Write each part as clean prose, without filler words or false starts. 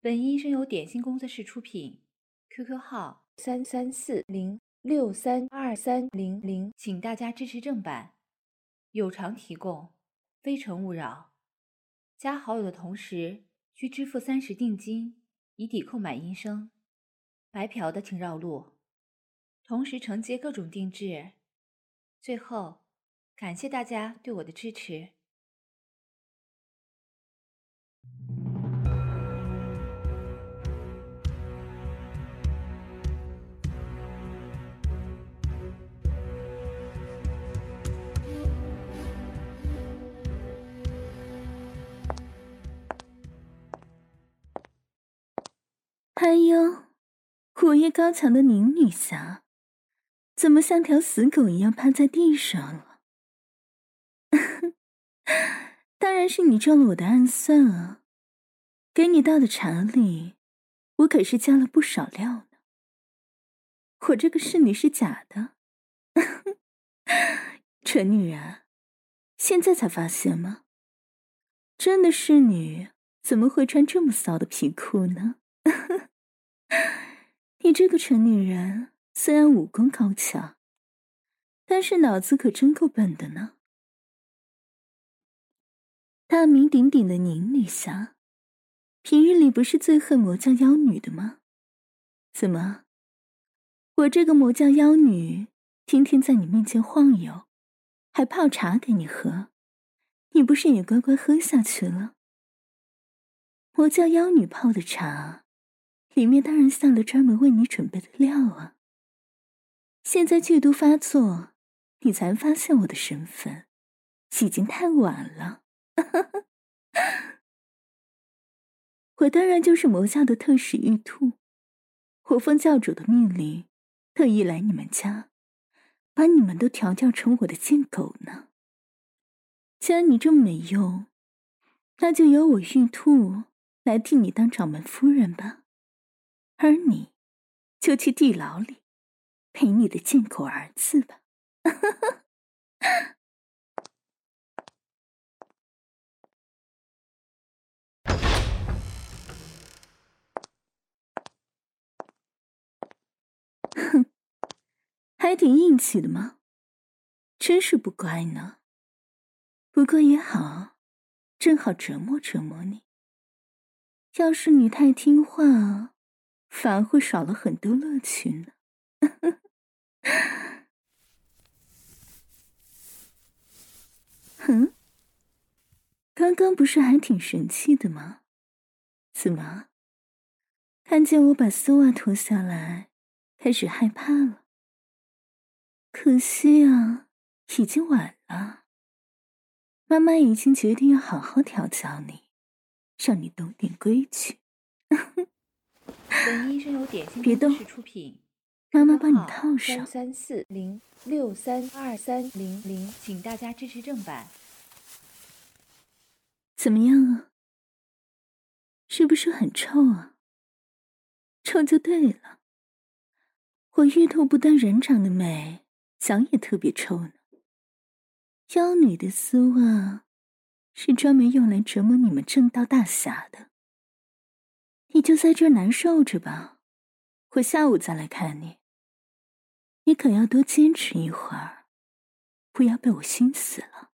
本医生由点心工作室出品 ，QQ 号3340632300，请大家支持正版，有偿提供，非诚勿扰。加好友的同时需支付30定金，以抵扣买音声。白嫖的请绕路，同时承接各种定制。最后，感谢大家对我的支持。 哎呦，火焰高强的宁女侠，怎么像条死狗一样趴在地上了？当然是你中了我的暗算啊！给你倒的茶里，我可是加了不少料呢。我这个侍女是假的，蠢女人，现在才发现吗？真的侍女怎么会穿这么骚的皮裤呢？你这个蠢女人，虽然武功高强，但是脑子可真够笨的呢。大名鼎鼎的宁女侠，平日里不是最恨魔教妖女的吗？怎么，我这个魔教妖女天天在你面前晃悠，还泡茶给你喝，你不是也乖乖喝下去了？魔教妖女泡的茶，里面当然下了专门为你准备的料啊。现在剧毒发作，你才发现我的身份，已经太晚了。我当然就是魔教的特使玉兔，我奉教主的命令，特意来你们家，把你们都调教成我的贱狗呢。既然你这么没用，那就由我玉兔来替你当掌门夫人吧，而你就去地牢里陪你的贱狗儿子吧。哼，还挺硬气的嘛，真是不乖呢。不过也好，正好折磨折磨你。要是你太听话，反而会少了很多乐趣呢。哼，刚刚不是还挺神气的吗？怎么，看见我把丝袜脱下来，开始害怕了？可惜啊，已经晚了。妈妈已经决定要好好调教你，让你懂点规矩。 本医生由点心别动， 工作室出品， 妈妈帮你套上。 3340632300，请大家支持正版。 怎么样啊？是不是很臭啊？臭就对了。我玉兔不但人长得美，脚也特别臭呢。妖女的丝袜是专门用来折磨你们正道大侠的。你就在这儿难受着吧，我下午再来看你。你可要多坚持一会儿，不要被我熏死了。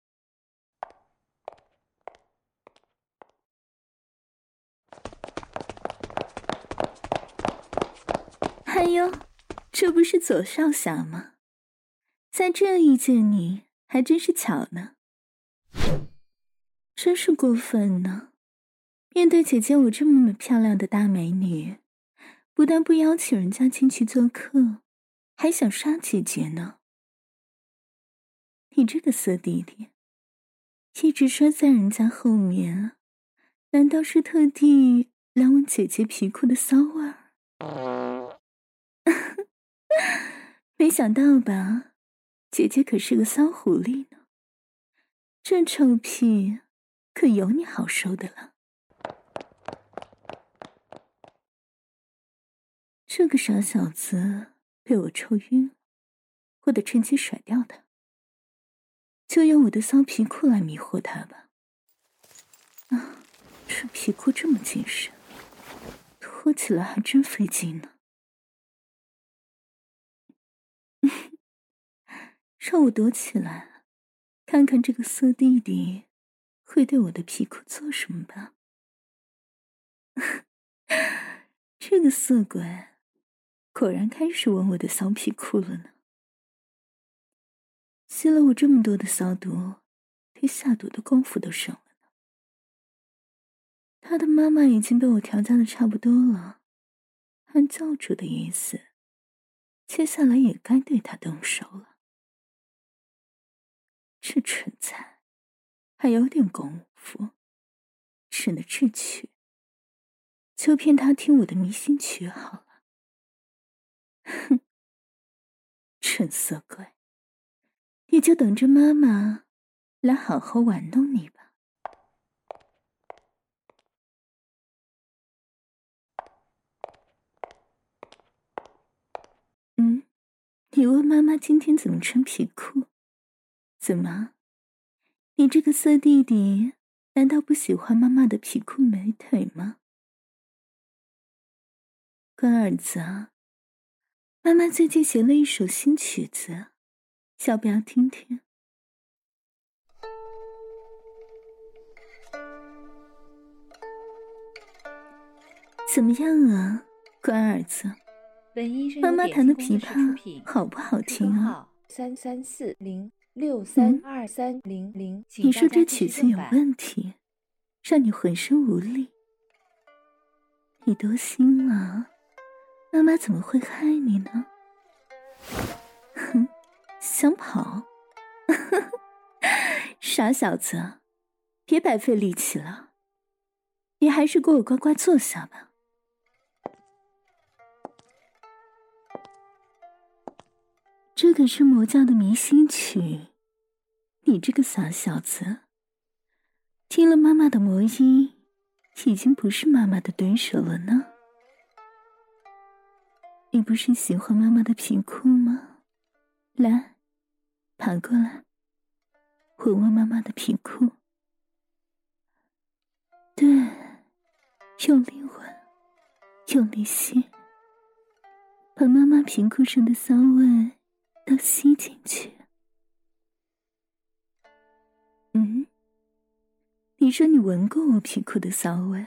哎呦，这不是左少侠吗？在这遇见你还真是巧呢。真是过分呢，面对姐姐我这么漂亮的大美女，不但不邀请人家进去做客，还想杀姐姐呢。你这个色弟弟，一直摔在人家后面，难道是特地来闻姐姐皮裤的骚味儿？没想到吧，姐姐可是个骚狐狸呢，这臭屁可有你好受的了。这个傻小子被我臭晕了，我得趁机甩掉他。就用我的骚皮裤来迷惑他吧。啊，这皮裤这么紧实， 握起来还真费劲呢。让我躲起来，看看这个色弟弟会对我的皮裤做什么吧。这个色鬼果然开始闻我的骚皮裤了呢。吸了我这么多的骚毒，连下毒的功夫都省了呢。他的妈妈已经被我调教的差不多了，按教主的意思，接下来也该对他动手了。这蠢材还有点功夫，省得智取，就骗他听我的迷心曲好了。哼，蠢色鬼，你就等着妈妈来好好玩弄你吧。你问妈妈今天怎么穿皮裤？怎么？你这个色弟弟难道不喜欢妈妈的皮裤美腿吗？乖儿子啊，妈妈最近写了一首新曲子，要不要听听？怎么样啊，乖儿子？ 本医生妈妈弹的琵出琶品， 好不好听啊 ？33406323000， 你说这曲子有问题，让你浑身无力，你多心了，妈妈怎么会害你呢？哼，想跑？傻小子，别白费力气了，你还是给我乖乖坐下吧。这可是魔教的迷心曲，你这个傻小子，听了妈妈的魔音，已经不是妈妈的对手了呢。你不是喜欢妈妈的皮裤吗？来，爬过来，闻闻妈妈的皮裤。对，用力闻，用力吸，把妈妈皮裤上的骚味都吸进去。你说你闻过我皮裤的骚味？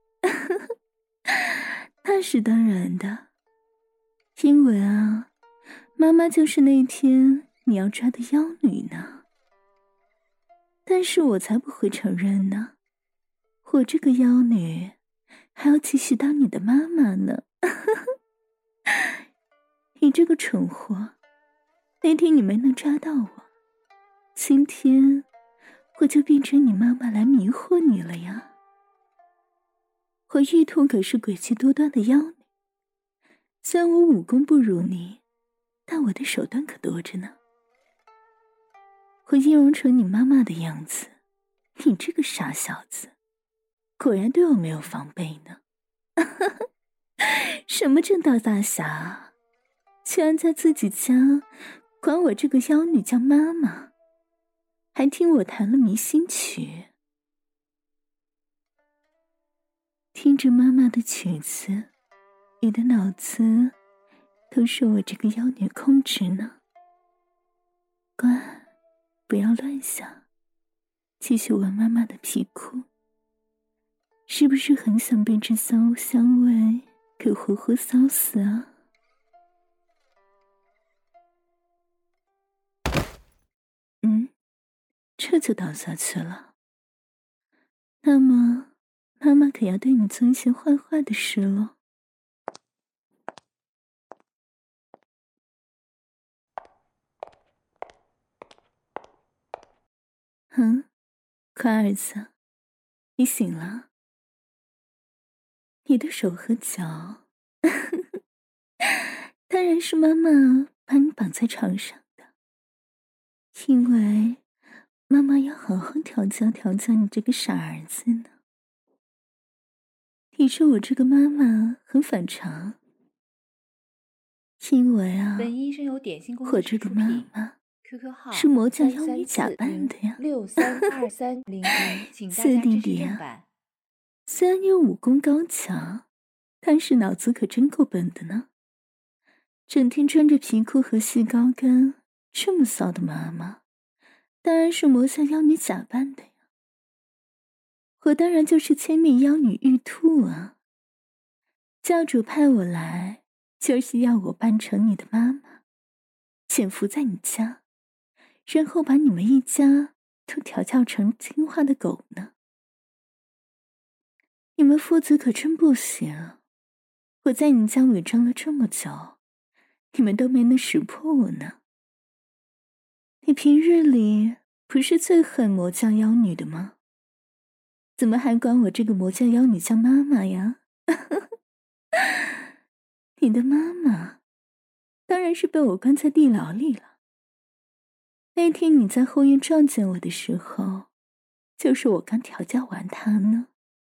那是当然的，因为啊，妈妈就是那天你要抓的妖女呢。但是我才不会承认呢，我这个妖女还要继续当你的妈妈呢。你这个蠢货，那天你没能抓到我，今天我就变成你妈妈来迷惑你了呀。我玉兔可是诡计多端的妖女，虽然我武功不如你，但我的手段可多着呢。我易容成你妈妈的样子，你这个傻小子，果然对我没有防备呢。什么正道大侠，居然在自己家管我这个妖女叫妈妈，还听我弹了迷心曲。听着妈妈的曲子，你的脑子都受我这个妖女控制呢。乖，不要乱想，继续闻妈妈的皮裤。是不是很想被这骚香味给活活骚死啊？这就倒下去了。那么妈妈可要对你做一些坏坏的事了。乖儿子，你醒了？你的手和脚当然是妈妈把你绑在床上的，因为妈妈要好好调教调教你这个傻儿子呢。你说我这个妈妈很反常，因为啊， 本医生有点心工我作这个妈室出品妈 ，QQ 号是魔教妖女假扮的呀。 33406323000，请大四弟家支持弟啊， 正版。 虽然你武功高强， 当时脑子可真够笨的呢，整天穿着皮裤和细高跟，这么骚的妈妈，当然是魔像妖女假扮的呀。我当然就是千面妖女玉兔啊。教主派我来，就是要我扮成你的妈妈，潜伏在你家，然后把你们一家都调教成听话的狗呢。你们父子可真不行，我在你家伪装了这么久，你们都没能识破我呢。你平日里不是最恨魔教妖女的吗？怎么还管我这个魔教妖女叫妈妈呀？你的妈妈当然是被我关在地牢里了。那天你在后院撞见我的时候，就是我刚调教完她呢。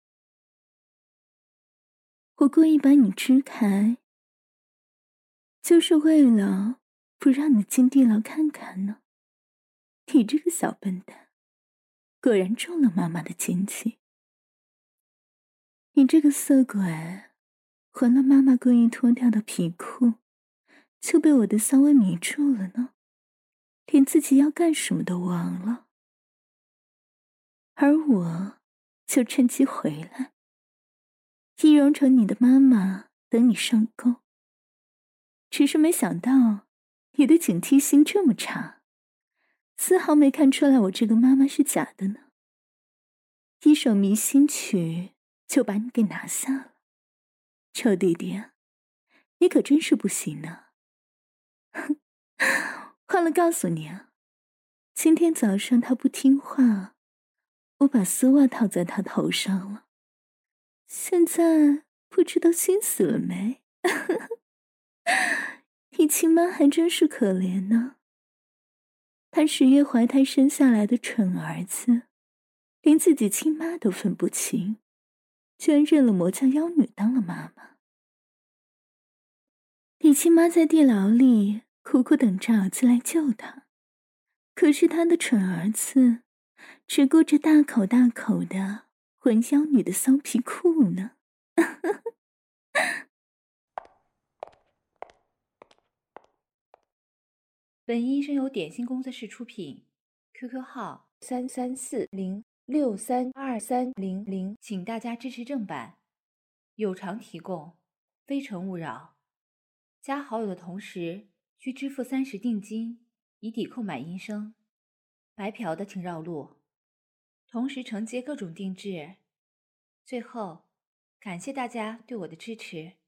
我故意把你支开，就是为了不让你进地牢看看呢。你这个小笨蛋，果然中了妈妈的奸计。你这个色鬼，还了妈妈故意脱掉的皮裤，就被我的骚味迷住了呢，连自己要干什么都忘了。而我就趁机回来，易容成你的妈妈，等你上钩。只是没想到你的警惕心这么差，丝毫没看出来我这个妈妈是假的呢。一首迷心曲就把你给拿下了。臭弟弟，你可真是不行呢。忘了告诉你啊，今天早上他不听话，我把丝袜套在他头上了，现在不知道心死了没。你亲妈还真是可怜呢，她10月怀胎生下来的蠢儿子，连自己亲妈都分不清，居然认了魔教妖女当了妈妈。你亲妈在地牢里苦苦等着儿子来救她，可是她的蠢儿子只顾着大口大口的闻妖女的骚皮裤呢。 本音声由点心工作室出品 ，QQ 号33406323000，请大家支持正版，有偿提供，非诚勿扰。加好友的同时需支付30定金，以抵扣买音声。白嫖的请绕路，同时承接各种定制。最后，感谢大家对我的支持。